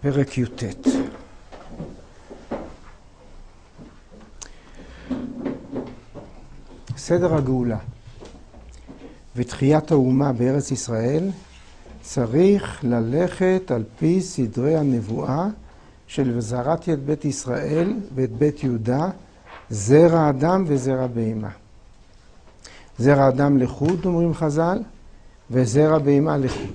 פרק י"ט. סדר הגאולה ותחיית האומה בארץ ישראל צריך ללכת על פי סדרי הנבואה של וזרעתי את בית ישראל ואת בית יהודה, זרע אדם וזרע בהמה. זרע אדם לחוד, אומרים חז"ל, וזרע בהמה לחוד.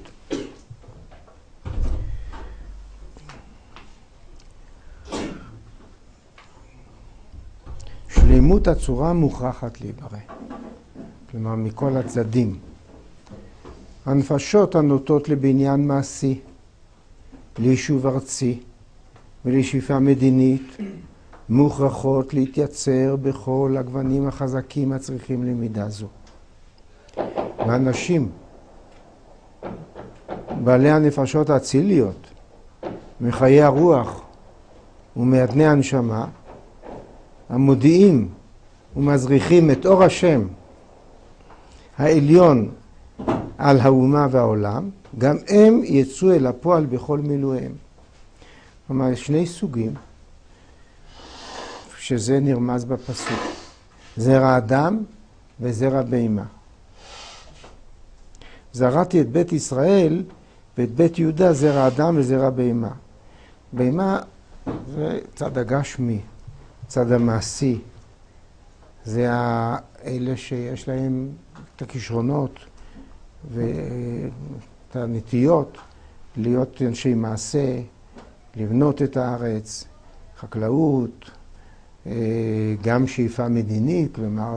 שלמות הצורה מוכרחת להיברא. כלומר, מכל הצדדים. הנפשות הנוטות לבניין מעשי, ליישוב ארצי ולשאיפה מדינית, מוכרחות להתייצר בכל הגוונים החזקים הצריכים למידה זו. ואנשים, בעלי הנפשות האציליות, מחיי הרוח ומאדני הנשמה, המודיעים ומזריחים את אור השם העליון על האומה והעולם, גם הם יצאו אל הפועל בכל מילואיהם. כלומר, שני סוגים, שזה נרמז בפסוק. זרע אדם וזרע בהמה. זרעתי את בית ישראל ואת בית יהודה, זרע אדם וזרע בהמה. בהמה זה צד הגשמי, צד המעשי. זה אלה שיש להם את הכישרונות ואת הנטיות להיות אנשי מעשה, לבנות את הארץ, חקלאות, גם שאיפה מדינית, כלומר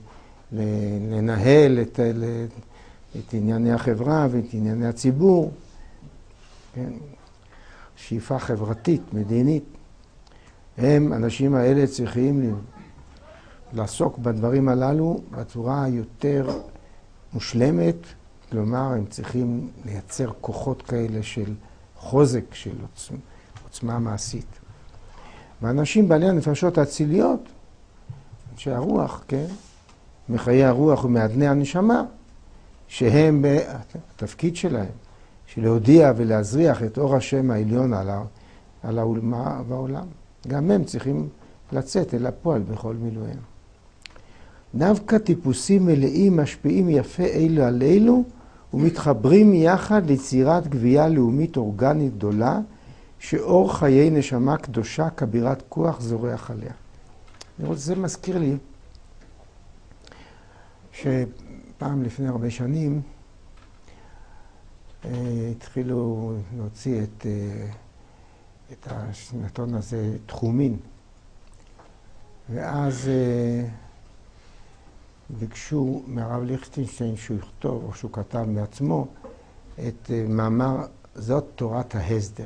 לנהל את ענייני החברה ואת ענייני הציבור, כן? שאיפה חברתית, מדינית. האנשים האלה צריכים לעסוק בדברים הללו בצורה יותר מושלמת, כלומר הם צריכים לייצר כוחות כאלה של חוזק, של עוצמה מעשית. ואנשים בעלי הנפשות האציליות, אנשי הרוח, כן? מחיי הרוח ומאדני הנשמה, שהם בתפקיד שלהם, של להודיע ולהזריח את אור השם העליון על האומה והעולם. גם הם צריכים לצאת אל הפועל בכל מילואיהם. דווקא טיפוסים מלאים משפיעים יפה אלו על אלו ומתחברים יחד ליצירת גבייה לאומית אורגנית גדולה שאור חיי נשמה קדושה כבירת כוח זורח עליה. זה מזכיר לי שפעם לפני הרבה שנים התחילו להוציא את השנתון הזה תחומין. ואז ביקשו מהרב ליכטנשטיין שהוא יכתוב, או שהוא כתב בעצמו, את מאמר זאת תורת ההסדר.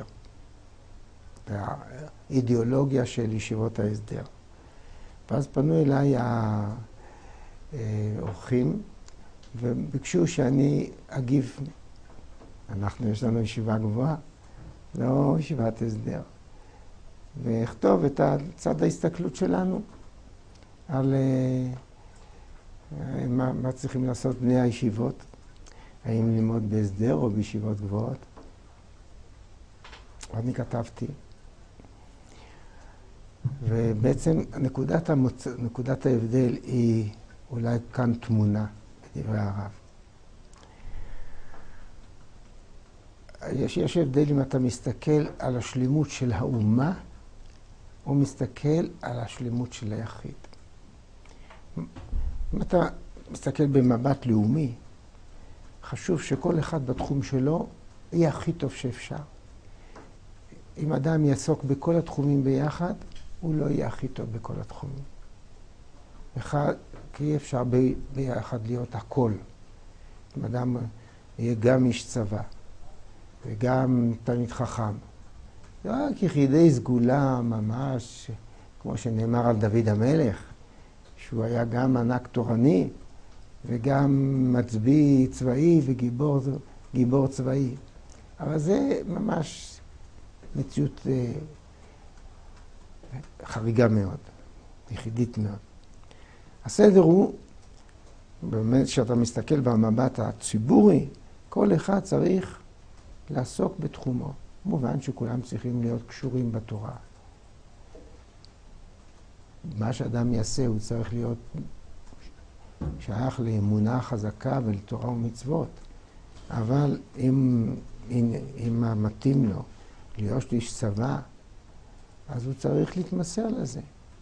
האידיאולוגיה של ישיבות ההסדר. ואז פנו אליי האורחים וביקשו שאני אגיב. יש לנו ישיבה גבוהה, לא ישיבת הסדר. ואכתוב את צד ההסתכלות שלנו על מה צריכים לעשות בני הישיבות, האם ללמוד בהסדר או בישיבות גבוהות. אני כתבתי. ובעצם נקודת ההבדל היא אולי כאן תמונה בדברי הרב. יש הבדל אם אתה מסתכל על השלמות של האומה, או מסתכל על השלמות של היחיד. אם אתה מסתכל במבט לאומי, חשוב שכל אחד בתחום שלו יהיה הכי טוב שאפשר. אם אדם יעסוק בכל התחומים ביחד, הוא לא יהיה הכי טוב בכל התחומים. כי אי אפשר ביחד להיות הכל. אם אדם יהיה גם איש צבא, וגם תלמיד חכם. זה רק יחידי סגולה ממש, כמו שנאמר על דוד המלך, שהוא היה גם ענק תורני, וגם מצביא צבאי וגיבור צבאי. אבל זה ממש מציאות חריגה מאוד, יחידית מאוד. הסדר הוא, באמת שאתה מסתכל במבט הציבורי, כל אחד צריך לעסוק בתחומו. כמובן שכולם צריכים להיות קשורים בתורה. מה שאדם יעשה הוא צריך להיות שייך לאמונה חזקה ולתורה ומצוות. אבל אם מתאים לו להיות איש צבא, אז הוא צריך להתמסר לזה.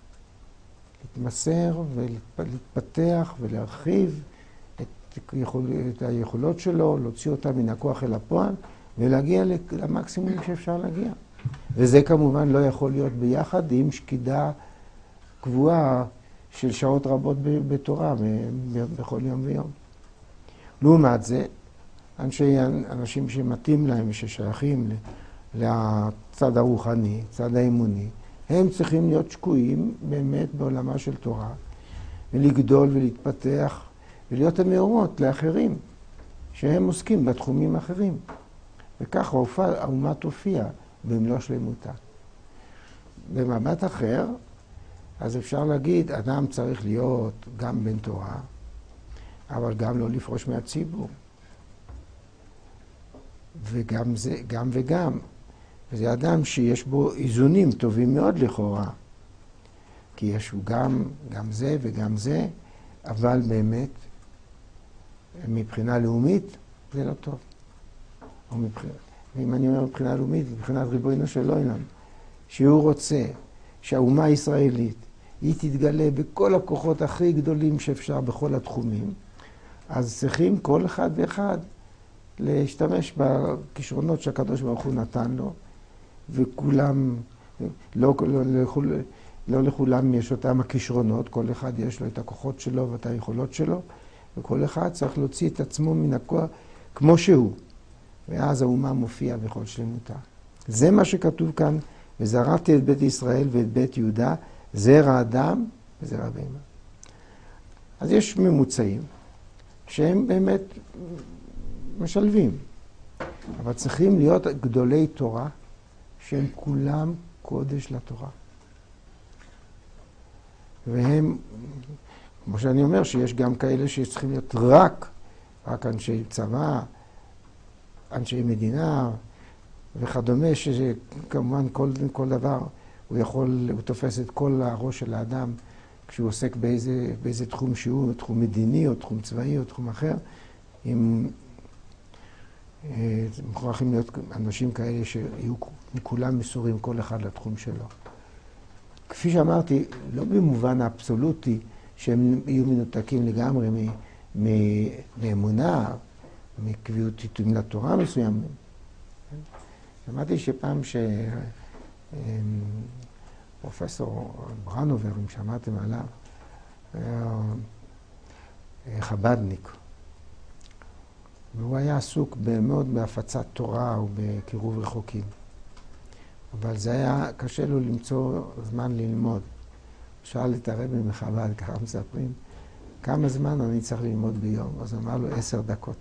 להתמסר ולהתפתח ולהרחיב את היכולות שלו, להוציא אותה מן הכוח אל הפועל ולהגיע למקסימום שאפשר להגיע. וזה כמובן לא יכול להיות ביחד עם שקידה קבועה של שעות רבות בתורה בכל יום ויום. לעומת זה, אנשים שמתאים להם וששייכים לצד הרוחני, צד האמוני, הם צריכים להיות שקועים באמת בעולמה של תורה, ולגדול ולהתפתח, ולהיות המאורות לאחרים, שהם עוסקים בתחומים אחרים. וכך האומה תופיע במלוא שלמותה. במבט אחר, אז אפשר להגיד, אדם צריך להיות גם בן תורה, אבל גם לא לפרוש מהציבור. וגם זה, גם וגם. וזה אדם שיש בו איזונים טובים מאוד לכאורה. כי יש גם זה וגם זה, אבל באמת, מבחינה לאומית, זה לא טוב. ואם אני אומר מבחינה לאומית, מבחינת ריבונו של עולם, שהוא רוצה שהאומה הישראלית היא תתגלה בכל הכוחות הכי גדולים שאפשר בכל התחומים, אז צריכים כל אחד ואחד להשתמש בכישרונות שהקדוש ברוך הוא נתן לו, וכולם, לא לכולם יש אותם הכישרונות, כל אחד יש לו את הכוחות שלו ואת היכולות שלו, וכל אחד צריך להוציא את עצמו מן הכוח כמו שהוא. ואז האומה מופיעה בכל שלמותה. זה מה שכתוב כאן, וזרעתי את בית ישראל ואת בית יהודה, זרע אדם וזרע בהמה. אז יש ממוצעים שהם באמת משלבים, אבל צריכים להיות גדולי תורה שהם כולם קודש לתורה. והם, כמו שאני אומר, שיש גם כאלה שצריכים להיות רק אנשי צבא, אנשי מדינה וכדומה, שזה כמובן כל דבר, הוא תופס את כל הראש של האדם כשהוא עוסק באיזה תחום שהוא, תחום מדיני או תחום צבאי או תחום אחר. מוכרחים להיות אנשים כאלה שיהיו כולם מסורים כל אחד לתחום שלו. כפי שאמרתי, לא במובן האבסולוטי שהם יהיו מנותקים לגמרי מאמונה, מקביעות לתורה מסוים. שמעתי שפעם פרופסור ברנובר, אם שמעתם עליו, היה חב"דניק. והוא היה עסוק מאוד בהפצת תורה ובקירוב רחוקים. אבל זה היה קשה לו למצוא זמן ללמוד. שאל את הרבי מחב"ד, ככה מספרים, כמה זמן אני צריך ללמוד ביום? אז הוא אמר לו 10 דקות.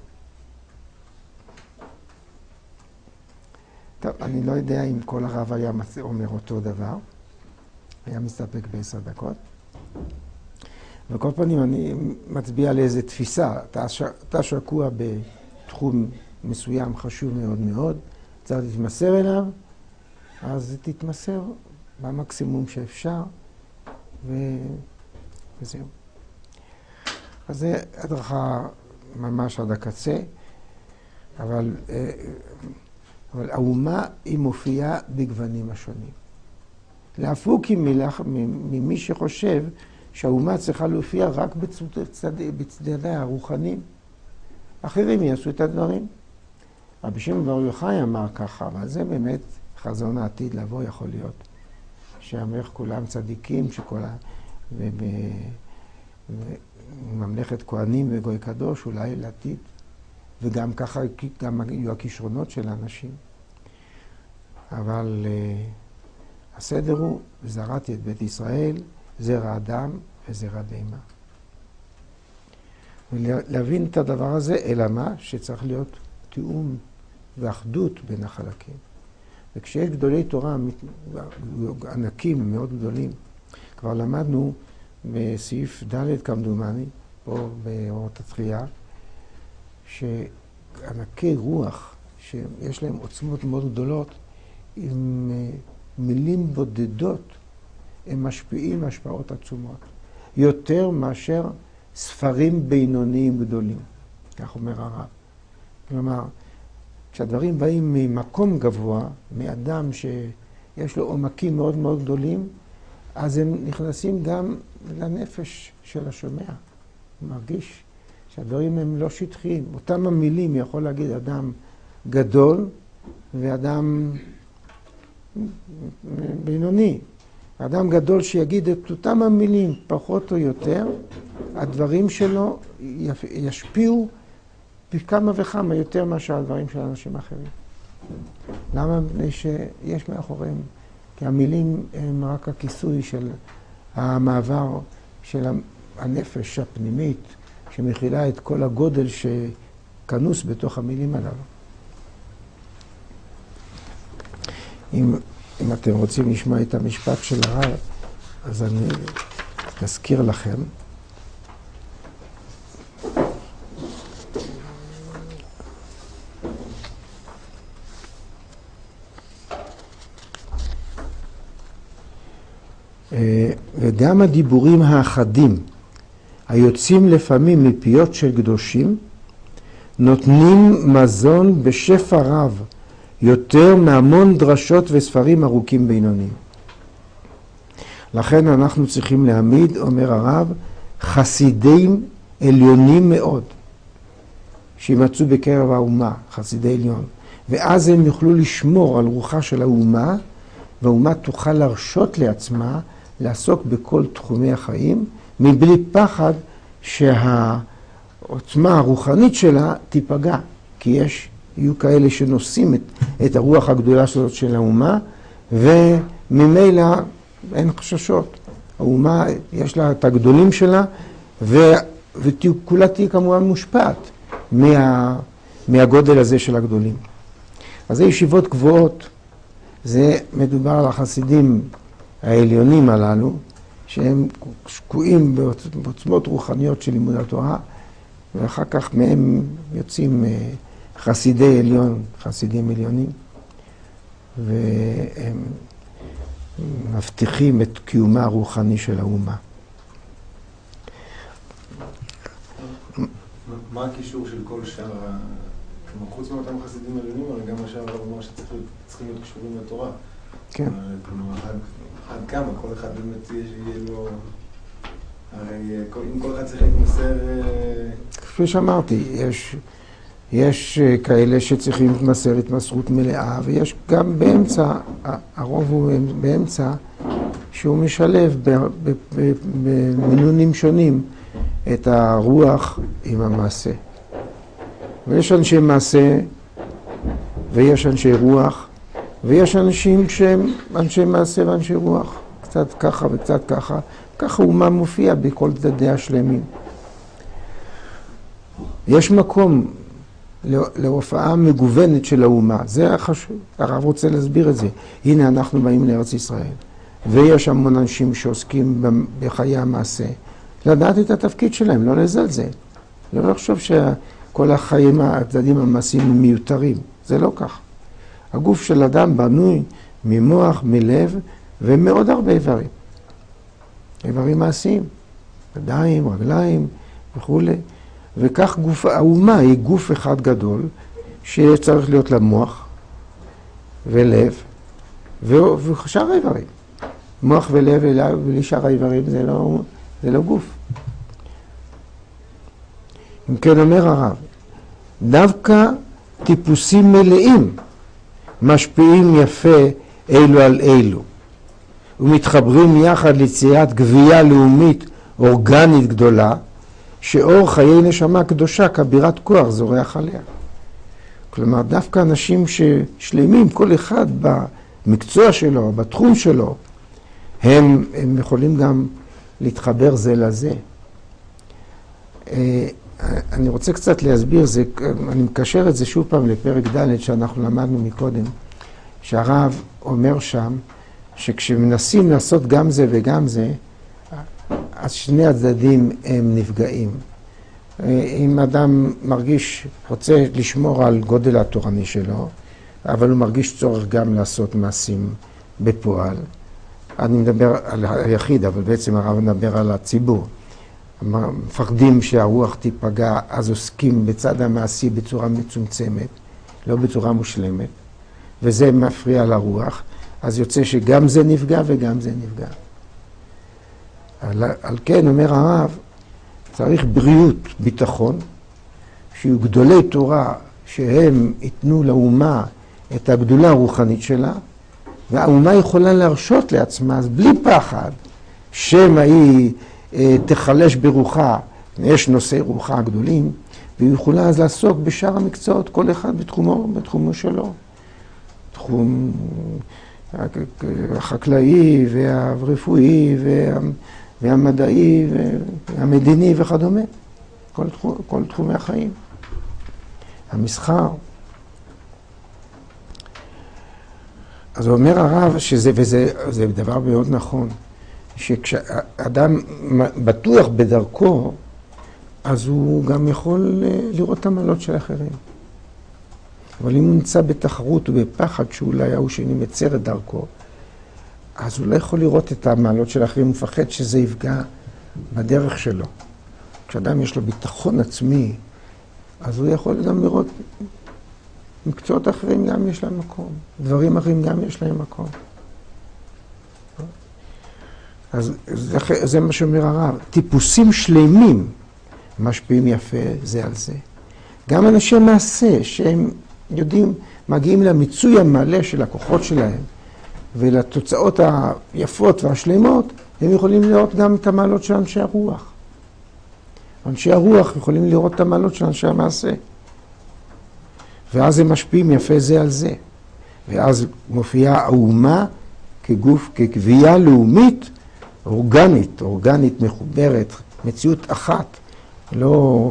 טוב, אני לא יודע אם כל הרב היה אומר אותו דבר. היה מסתפק ב10 דקות. וכל פעמים אני מצביע על איזו תפיסה. אתה שקוע בתחום מסוים חשוב מאוד מאוד, צריך להתמסר אליו, אז תתמסר במקסימום שאפשר, וזהו. אז זה הדרכה ממש עד הקצה, אבל האומה היא מופיעה בגוונים השונים. להפוק ממי שחושב שהאומה צריכה להופיע רק בצדדי הרוחניים. אחרים יעשו את הדברים. רבי שמעון בר יוחאי אמר ככה, אבל זה באמת חזון העתיד לבוא יכול להיות. שהמלך כולם צדיקים, ממלכת כהנים וגוי קדוש, אולי לעתיד. וגם ככה גם יהיו הכישרונות של האנשים. אבל הסדר הוא, זרעתי את בית ישראל, זרע אדם וזרע בהמה. ולהבין את הדבר הזה, אלא מה? שצריך להיות תיאום ואחדות בין החלקים. וכשיש גדולי תורה, ענקים מאוד גדולים, כבר למדנו בסעיף ד' כמדומני, פה באורות התחייה, שענקי רוח שיש להם עוצמות מאוד גדולות, עם מילים בודדות, הם משפיעים השפעות עצומות. יותר מאשר ספרים בינוניים גדולים, כך אומר הרב. כלומר, כשהדברים באים ממקום גבוה, מאדם שיש לו עומקים מאוד מאוד גדולים, אז הם נכנסים גם לנפש של השומע. הוא מרגיש שהדברים הם לא שטחיים. אותם המילים יכול להגיד אדם גדול ואדם בינוני. אדם גדול שיגיד את אותם המילים, פחות או יותר, הדברים שלו ישפיעו פי כמה וכמה יותר מאשר הדברים של אנשים אחרים. למה? מפני שיש מאחוריהם, כי המילים הם רק הכיסוי של המעבר של הנפש הפנימית, שמכילה את כל הגודל שכנוס בתוך המילים הללו. אם אתם רוצים לשמוע את המשפט של הרב, אז אני אזכיר לכם. וגם הדיבורים האחדים, היוצאים לפעמים מפיות של קדושים, נותנים מזון בשפע רב, יותר מהמון דרשות וספרים ארוכים בינוניים. לכן אנחנו צריכים להעמיד, אומר הרב, חסידים עליונים מאוד, שימצאו בקרב האומה, חסידי עליון. ואז הם יוכלו לשמור על רוחה של האומה, והאומה תוכל להרשות לעצמה לעסוק בכל תחומי החיים, מבלי פחד שהעוצמה הרוחנית שלה תיפגע, כי יהיו כאלה שנושאים את הרוח הגדולה הזאת של האומה, וממילא אין חששות. האומה יש לה את הגדולים שלה, וכולה תהיה כמובן מושפעת מהגודל הזה של הגדולים. אז זה ישיבות גבוהות, זה מדובר על החסידים העליונים הללו, שהם שקועים בעוצמות רוחניות של לימוד התורה, ואחר כך מהם יוצאים חסידי עליון, חסידים עליונים, והם מבטיחים את קיומה הרוחני של האומה. מה הקישור של כל שאר, כלומר, חוץ מאותם חסידים עליונים, אבל גם השאר הרב אמר שצריכים להיות קשורים לתורה. כן. כלומר, עד כמה, כל אחד באמת יהיה לו, הרי אם כל אחד צריך להתמסר... כפי שאמרתי, יש כאלה שצריכים להתמסר התמסרות מלאה, ויש גם באמצע, הרוב הוא באמצע, שהוא משלב במינונים שונים את הרוח עם המעשה. ויש אנשי מעשה, ויש אנשי רוח, ויש אנשים שהם אנשי מעשה ואנשי רוח. קצת ככה וקצת ככה. ככה אומה מופיע בכל צדדי השלמים. יש מקום להופעה מגוונת של האומה. זה החשוב. הרב רוצה להסביר את זה. הנה אנחנו באים לארץ ישראל. ויש המון אנשים שעוסקים בחיי המעשה. לדעת את התפקיד שלהם, לא לזלזל. לא לחשוב שכל החיים, הצדדים המעשיים הם מיותרים. זה לא כך. הגוף של אדם בנוי ממוח, מלב ומאוד הרבה איברים. איברים מעשיים, ידיים, רגליים וכו'. וכך האומה היא גוף אחד גדול שצריך להיות לה מוח ולב ושאר האיברים. מוח ולב ולשאר האיברים זה לא גוף. אם כן אומר הרב, דווקא טיפוסים מלאים משפיעים יפה אלו על אלו, ומתחברים יחד ליצירת גבייה לאומית אורגנית גדולה, שאור חיי נשמה קדושה כבירת כוח זורח עליה. כלומר, דווקא אנשים ששלמים, כל אחד במקצוע שלו, בתחום שלו, הם יכולים גם להתחבר זה לזה. אני רוצה קצת להסביר, אני מקשר את זה שוב פעם לפרק ד' שאנחנו למדנו מקודם, שהרב אומר שם, שכשמנסים לעשות גם זה וגם זה, אז שני הצדדים הם נפגעים. אם אדם רוצה לשמור על גודל התורני שלו, אבל הוא מרגיש צורך גם לעשות מעשים בפועל. אני מדבר על היחיד, אבל בעצם הרב מדבר על הציבור. מפחדים שהרוח תיפגע, אז עוסקים בצד המעשי בצורה מצומצמת, לא בצורה מושלמת, וזה מפריע לרוח, אז יוצא שגם זה נפגע וגם זה נפגע. על כן אומר הרב, צריך בריאות, ביטחון, שיהיו גדולי תורה שהם ייתנו לאומה את הגדולה הרוחנית שלה, והאומה יכולה להרשות לעצמה, אז בלי פחד, שמא היא תחלש ברוחה, יש נושאי רוחה גדולים, והיא יכולה אז לעסוק בשאר המקצועות, כל אחד בתחומו שלו. תחום החקלאי והרפואי והמדעי והמדיני וכדומה. כל תחומי החיים. המסחר. אז הוא אומר הרב וזה דבר מאוד נכון, שכשאדם בטוח בדרכו, אז הוא גם יכול לראות את המעלות של אחרים. אבל אם הוא נמצא בתחרות ובפחד שאולי ההוא שני מצר את דרכו, אז הוא לא יכול לראות את המעלות של אחרים, הוא מפחד שזה יפגע בדרך שלו. כשאדם יש לו ביטחון עצמי, אז הוא יכול גם לראות מקצועות אחרים גם יש להם מקום, דברים אחרים גם יש להם מקום. אז זה מה שאומר הרב, טיפוסים שלמים משפיעים יפה זה על זה. גם אנשי מעשה שהם יודעים, מגיעים למיצוי המלא של הכוחות שלהם ולתוצאות היפות והשלמות, הם יכולים לראות גם את המעלות של אנשי הרוח. אנשי הרוח יכולים לראות את המעלות של אנשי המעשה. ואז הם משפיעים יפה זה על זה. ואז מופיעה האומה כגוף, כקביעה לאומית, אורגנית מחוברת, מציאות אחת, לא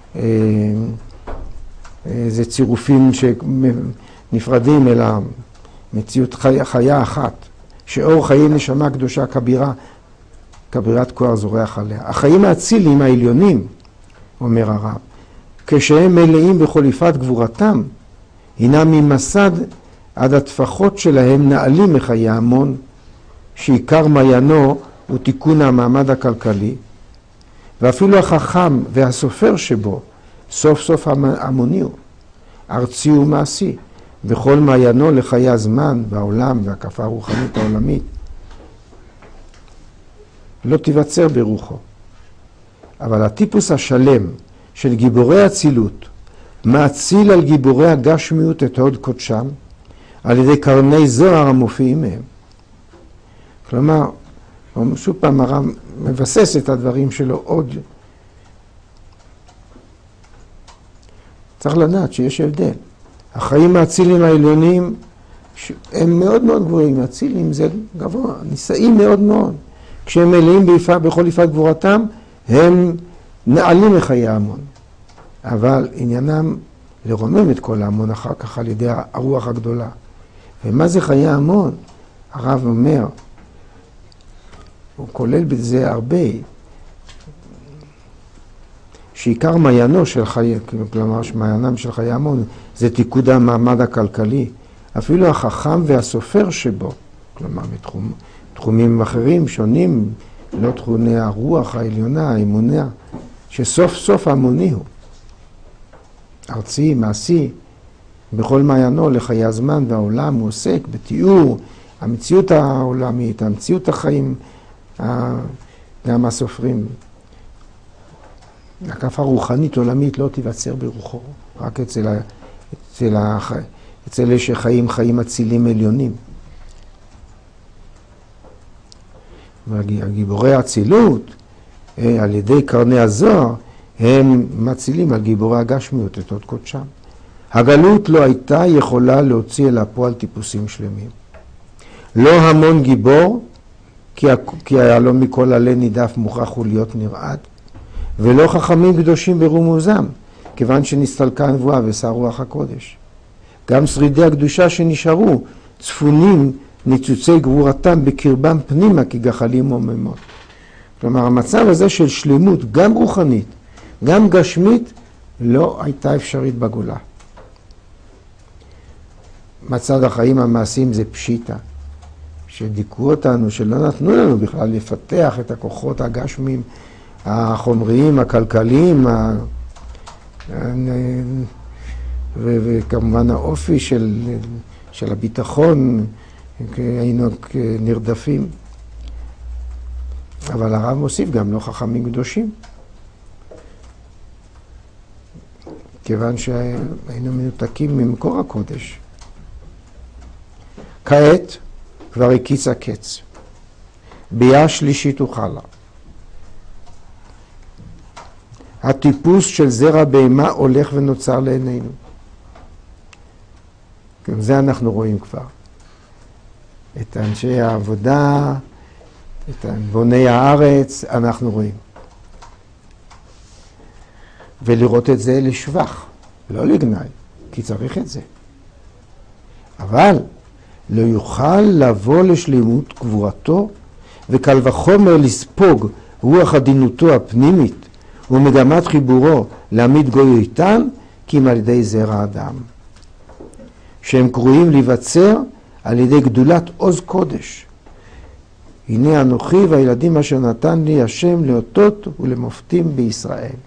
זה צירופים שנפרדים, אלא מציאות חיה אחת, שאור חיי נשמה קדושה כבירת כוח זורח עליה. החיים האציליים העליונים, אומר הרב, כשהם מלאים בחוליפת גבורתם, הינם ממסד עד הטפחות שלהם נעלים מחיי המון, שעיקר מעיינו הוא תיקון המעמד הכלכלי, ואפילו החכם והסופר שבו, סוף סוף המוני הוא, ארצי ומעשי, בכל מעיינו לחיי הזמן והעולם והקפה הרוחנית העולמית, לא תיווצר ברוחו. אבל הטיפוס השלם של גיבורי הצילות מאציל על גיבורי הגשמיות את הוד קודשם על ידי קרני זוהר המופיעים מהם. כלומר, שוב פעם הרב מבסס את הדברים שלו עוד. צריך לדעת שיש הבדל. החיים האצילים העליונים הם מאוד מאוד גבוהים. האצילים זה גבוה, נישאים מאוד מאוד. כשהם מלאים בכל יפת גבורתם, הם נעלים מחיי ההמון. אבל עניינם לרומם את כל ההמון אחר כך על ידי הרוח הגדולה. ומה זה חיי ההמון? הרב אומר, הוא כולל בזה הרבה, שעיקר מעיינו של חיי, כלומר מעיינם של חיי ההמון, זה תיקוד המעמד הכלכלי. אפילו החכם והסופר שבו, כלומר בתחומים אחרים שונים, לא תכוני הרוח העליונה, האמונה, שסוף סוף המוני הוא. ארצי, מעשי, בכל מעיינו לחיי הזמן והעולם הוא עוסק בתיאור המציאות העולמית, המציאות החיים, גם הסופרים. הקפה רוחנית עולמית לא תיווצר ברוחו, רק אצל אלה שחיים חיים אצילים עליונים. והגיבורי האצילות, על ידי קרני הזוהר, הם מצילים על גיבורי הגשמיות את עוד קודשם. הגלות לא הייתה יכולה להוציא אל הפועל טיפוסים שלמים. לא המון גיבור, כי היה לו מכל עלי נידף מוכרח הוא להיות נרעד, ולא חכמים קדושים ברומוזם, כיוון שנסתלקה הנבואה ושר רוח הקודש. גם שרידי הקדושה שנשארו, צפונים ניצוצי גבורתם בקרבם פנימה כגחלים עוממות. כלומר, המצב הזה של שלמות, גם רוחנית גם גשמית לא הייתה אפשרית בגולה. מצד החיים המעשיים זה פשיטה, שדיכאו אותנו, שלא נתנו לנו בכלל לפתח את הכוחות הגשמיים, החומריים, הכלכליים, וכמובן האופי של הביטחון, היינו נרדפים. אבל הרב מוסיף גם לא חכמים קדושים, כיוון שהיינו מנותקים ממקור הקודש. כעת כבר הקיץ הקץ, ביאה שלישית וחלה. הטיפוס של זרע בהמה הולך ונוצר לעינינו. גם זה אנחנו רואים כבר. את אנשי העבודה, את בוני הארץ, אנחנו רואים. ולראות את זה לשבח, לא לגנאי, כי צריך את זה. אבל לא יוכל לבוא לשלימות גבורתו, וקל וחומר לספוג רוח עדינותו הפנימית, ומגמת חיבורו להעמיד גוי איתן, כי אם על ידי זרע אדם. שהם קרויים להיווצר על ידי גדולת עוז קודש. הנה אנוכי והילדים אשר נתן לי השם לאותות ולמופתים בישראל.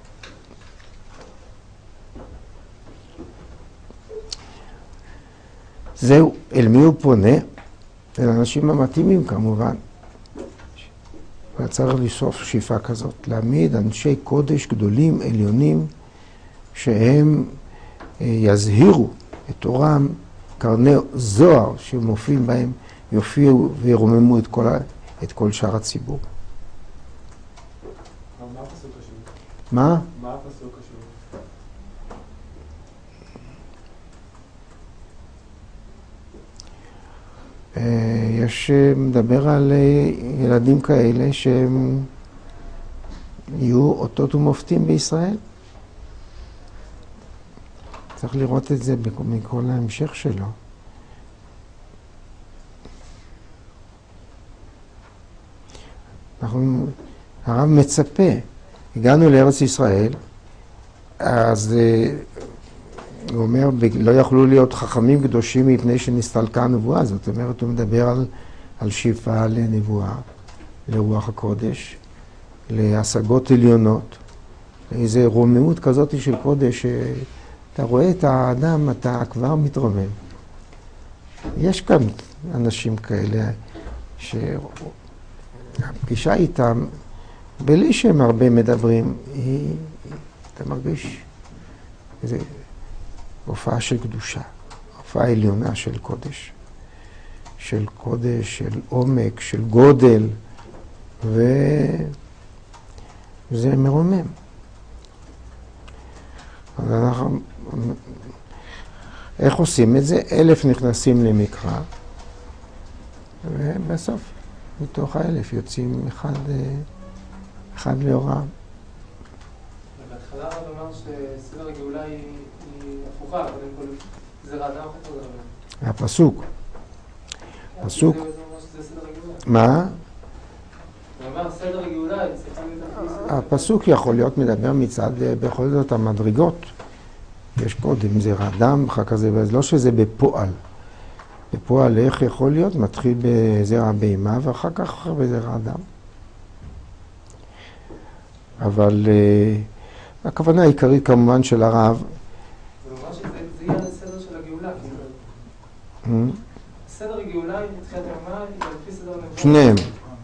זהו, אל מי הוא פונה? אל האנשים המתאימים כמובן. וצריך לשאוף שאיפה כזאת, להעמיד אנשי קודש גדולים, עליונים, שהם יזהירו את אורם, קרני זוהר שמופיעים בהם, יופיעו וירוממו את כל שאר הציבור. מה הפסוק השני? מה? מה הפסוק השני? יש מדבר על ילדים כאלה שהם יהיו אותות ומופתים בישראל. צריך לראות את זה מכל ההמשך שלו. הרב מצפה, הגענו לארץ ישראל, אז הוא אומר, לא יכלו להיות חכמים קדושים מפני שנסתלקה הנבואה. זאת אומרת, הוא מדבר על שאיפה לנבואה, לרוח הקודש, להשגות עליונות, איזו רוממות כזאת של קודש, אתה רואה את האדם, אתה כבר מתרומם. יש כאן אנשים כאלה שהפגישה איתם, בלי שהם הרבה מדברים, אתה מרגיש איזו הופעה של קדושה, הופעה עליונה של קודש, של עומק, של גודל, וזה מרומם. אז אנחנו, איך עושים את זה? 1,000 נכנסים למקרא, ובסוף מתוך 1,000 יוצאים אחד להוראה. בהתחלה הרב אמר שסדר הגאולה היא הפוכה, קודם כל זרע אדם אחר זרע. הפסוק. פסוק. זה אומר שזה סדר הגאולה. מה? הוא אמר סדר הגאולה, היא צריכה להיות סדר. הפסוק יכול להיות מדבר מצד בכל זאת המדרגות. יש קודם זרע אדם, אחר כך זה, לא שזה בפועל. בפועל איך יכול להיות? מתחיל בזרע בהמה ואחר כך בזרע אדם. אבל הכוונה העיקרית כמובן של הרב. הוא אמר שזה יהיה על הסדר של הגאולה. סדר הגאולה היא מתחילת היומה, היא על פי סדר הנבואה. שניהם.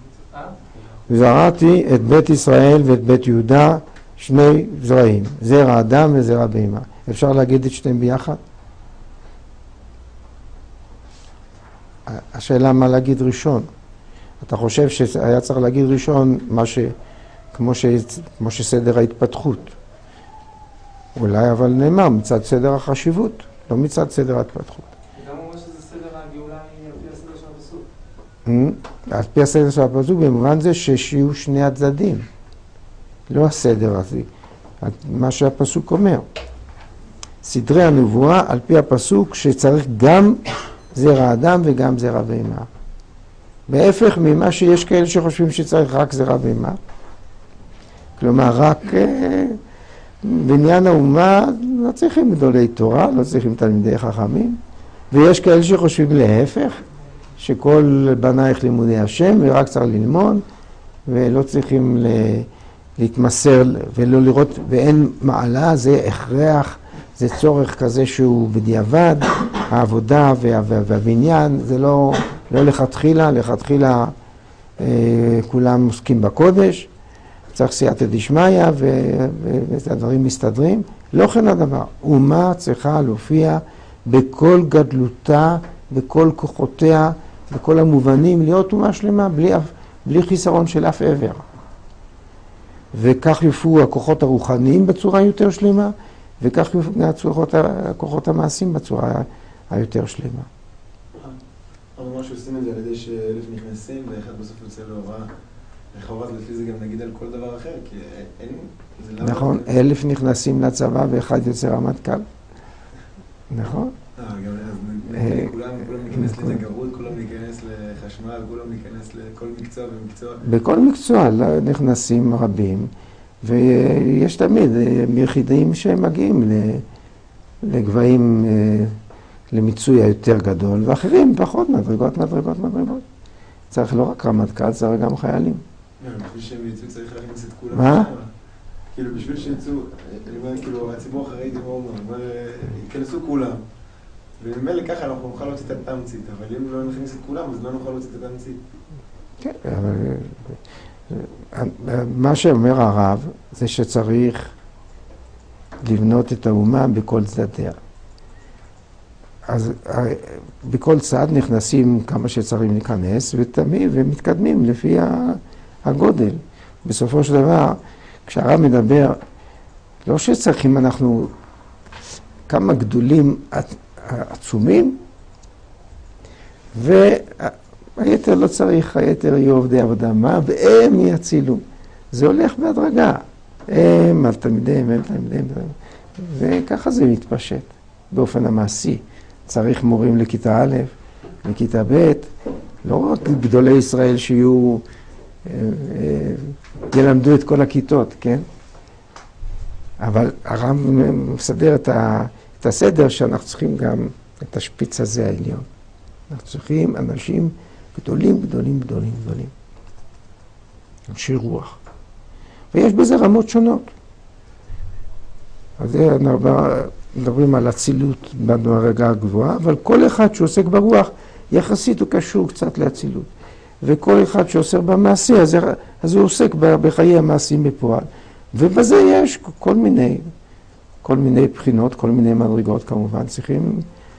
זרעתי את בית ישראל ואת בית יהודה, שני זרעים, זרע אדם וזרע בהמה. אפשר להגיד את שניהם ביחד? השאלה מה להגיד ראשון. אתה חושב שהיה צריך להגיד ראשון כמו שסדר ההתפתחות. אולי אבל נאמר מצד סדר החשיבות, לא מצד סדר ההתפתחות. גם אומר שזה סדר הגאולה היא על פי הסדר של הפסוק. על פי הסדר של הפסוק במובן זה שיהיו שני הצדדים. לא הסדר הזה, מה שהפסוק אומר. סדרי הנבואה על פי הפסוק שצריך גם זרע אדם וגם זרע בהמה. בהפך ממה שיש כאלה שחושבים שצריך רק זרע בהמה. כלומר, רק בניין האומה לא צריכים גדולי תורה, לא צריכים תלמידי חכמים, ויש כאלה שחושבים להפך, שכל בנייך לימודי השם ורק צריך ללמוד, ולא צריכים להתמסר ולא לראות, ואין מעלה, זה הכרח, זה צורך כזה שהוא בדיעבד, העבודה והבניין, זה לא לכתחילה, לכתחילה כולם עוסקים בקודש, צריך סייעתא דשמיא והדברים מסתדרים. לא כן הדבר, אומה צריכה להופיע בכל גדלותה, בכל כוחותיה, בכל המובנים, להיות אומה שלמה, בלי חיסרון של אף עבר. וכך יופיעו הכוחות הרוחניים בצורה יותר שלמה, וכך יופיעו הכוחות המעשיים בצורה היותר שלמה. אבל ממש עושים את זה על ידי שאלף נכנסים, ואחד בסוף יוצא להוראה. לכאורה לפי זה גם נגיד על כל דבר אחר, כי אין... נכון, 1,000 נכנסים לצבא ואחד יוצא רמטכ"ל. נכון? כולם להיכנס לנגרות, כולם להיכנס לחשמל, כולם להיכנס לכל מקצוע ומקצוע. בכל מקצוע נכנסים רבים, ויש תמיד יחידים שמגיעים לגבהים, למיצוי היותר גדול, ואחרים פחות מדרגות. צריך לא רק רמטכ"ל, צריך גם חיילים. בשביל שהם יצאו צריך להכניס את כולם. מה? כאילו בשביל שיצאו, אני אומר, כאילו הציבור החרדי ייכנסו כולם. וממילא ככה אנחנו נוכל להוציא את התמצית, אבל אם לא נכניס את כולם, אז לא נוכל להוציא את התמצית. כן, אבל מה שאומר הרב זה שצריך לבנות את האומה בכל צדדיה. אז בכל צד נכנסים כמה שצריכים להיכנס, ומתקדמים לפי הגודל. בסופו של דבר, כשהרב מדבר, לא שצריכים אנחנו כמה גדולים עצומים, והיתר לא צריך, היתר יהיו עובדי עבודה מה, והם יצילו. זה הולך בהדרגה. הם על תלמידיהם, וככה זה מתפשט באופן המעשי. צריך מורים לכיתה א', לכיתה ב', לא רק גדולי ישראל שיהיו, ילמדו את כל הכיתות, כן? אבל הרב מסדר את הסדר שאנחנו צריכים גם את השפיץ הזה העליון. אנחנו צריכים אנשים גדולים. אנשי רוח. ויש בזה רמות שונות. אז מדברים על אצילות בדרגה הגבוהה, אבל כל אחד שעוסק ברוח, יחסית הוא קשור קצת לאצילות. וכל אחד שעוסק במעשי, אז הוא עוסק בחיי המעשים בפועל. ובזה יש כל מיני בחינות, כל מיני מדרגות כמובן. צריכים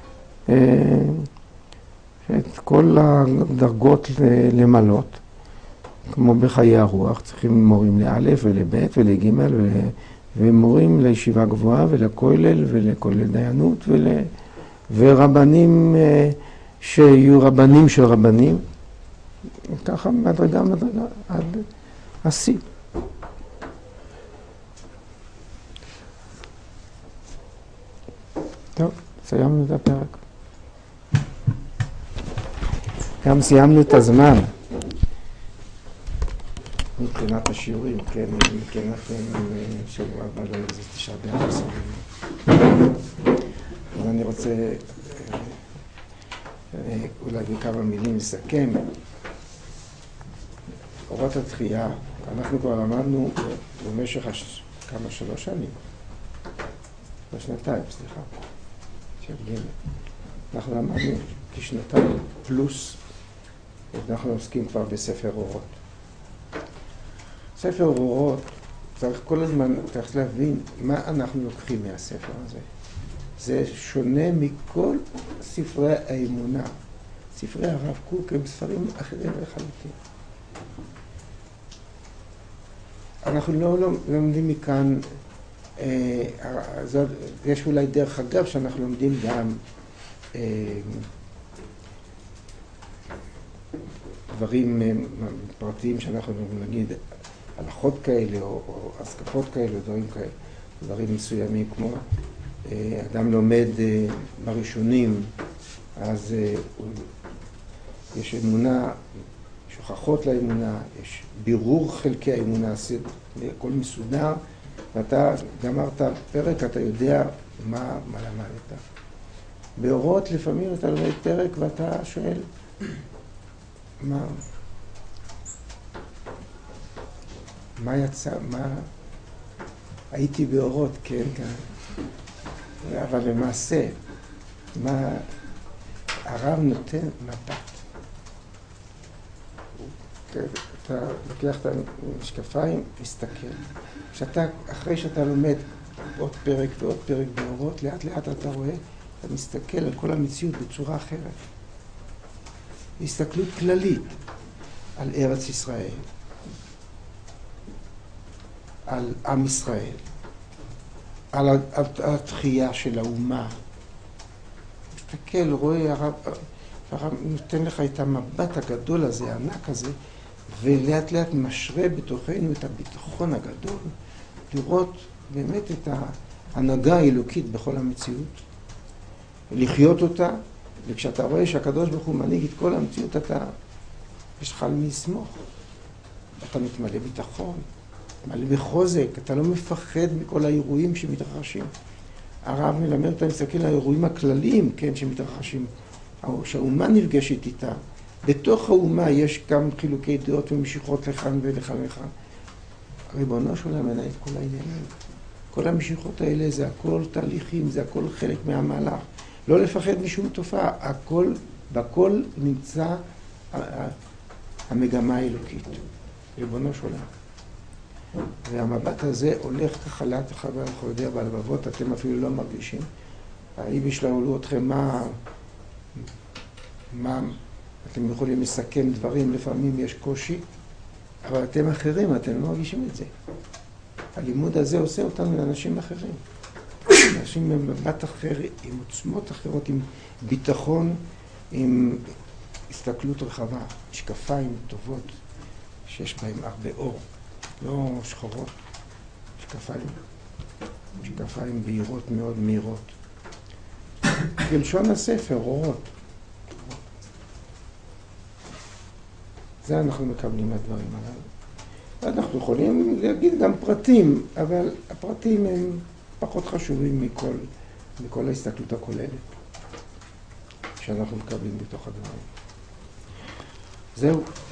את כל הדרגות למלות, כמו בחיי הרוח. צריכים מורים לאלף ולבית ולגימל ומורים לישיבה גבוהה ולכולל ולכולל דיינות ורבנים שיהיו רבנים של רבנים. ככה מדרגה עד השיא. טוב, סיימנו את הפרק. גם סיימנו את הזמן. מבחינת השיעורים, כן, מבחינת שבוע הבא, לא איזה 9 באב. אבל אני רוצה אולי בכמה מילים לסכם. אורות התחייה, אנחנו כבר למדנו במשך כמה 3 שנים. בשנתיים, סליחה. אנחנו למדנו כשנתיים פלוס, ואנחנו עוסקים כבר בספר אורות. ספר אורות, צריך כל הזמן, צריך להבין מה אנחנו לוקחים מהספר הזה. זה שונה מכל ספרי האמונה. ספרי הרב קוק הם ספרים אחרים לחלוטין. אנחנו לא לומדים מכאן, יש אולי דרך אגב שאנחנו לומדים גם דברים פרטיים שאנחנו נגיד הלכות כאלה או הסקפות כאלה, דברים כאלה, דברים מסוימים כמו אדם לומד בראשונים, אז יש אמונה, יש הוכחות לאמונה, יש בירור חלקי האמונה, הכל מסודר, ואתה גמרת פרק, אתה יודע מה למדת. באורות לפעמים אתה לומד פרק ואתה שואל, מה יצא, הייתי באורות, כן, אבל למעשה, הרב נותן מבט. אתה לוקח את המשקפיים, מסתכל. אחרי שאתה לומד עוד פרק ועוד פרק באורות, לאט לאט אתה רואה, אתה מסתכל על כל המציאות בצורה אחרת. הסתכלות כללית על ארץ ישראל, על עם ישראל, על התחייה של האומה. מסתכל, רואה, הרב נותן לך את המבט הגדול הזה, הענק הזה, ולאט לאט משרה בתוכנו את הביטחון הגדול, לראות באמת את ההנהגה האלוקית בכל המציאות, לחיות אותה, וכשאתה רואה שהקדוש ברוך הוא מנהיג את כל המציאות, יש לך על מי לסמוך. אתה מתמלא ביטחון, מתמלא בחוזק, אתה לא מפחד מכל האירועים שמתרחשים. הרב מלמד, אתה מסתכל על האירועים הכלליים, כן, שמתרחשים, שהאומה נפגשת איתה. בתוך האומה יש גם חילוקי דעות ומשיכות לכאן ולכאן ולכאן. ריבונו של עולם מנהל את כל העניינים. כל המשיכות האלה זה הכל תהליכים, זה הכל חלק מהמהלך. לא לפחד משום תופעה, בכל נמצא המגמה האלוקית. ריבונו של עולם. והמבט הזה הולך ככה לאט לך ואנחנו יודע בלבבות, אתם אפילו לא מרגישים. האם ישאלו אתכם מה אתם יכולים לסכם דברים, לפעמים יש קושי, אבל אתם אחרים, אתם לא מרגישים את זה. הלימוד הזה עושה אותנו לאנשים אחרים. אנשים עם מבט אחר, עם עוצמות אחרות, עם ביטחון, עם הסתכלות רחבה, משקפיים טובות, שיש בהם הרבה אור, לא שחורות, משקפיים בהירות מאוד מהירות. בלשון הספר, אורות. זה אנחנו מקבלים מהדברים הללו. ואנחנו יכולים להגיד גם פרטים, אבל הפרטים הם פחות חשובים מכל ההסתכלות הכוללת שאנחנו מקבלים בתוך הדברים. זהו.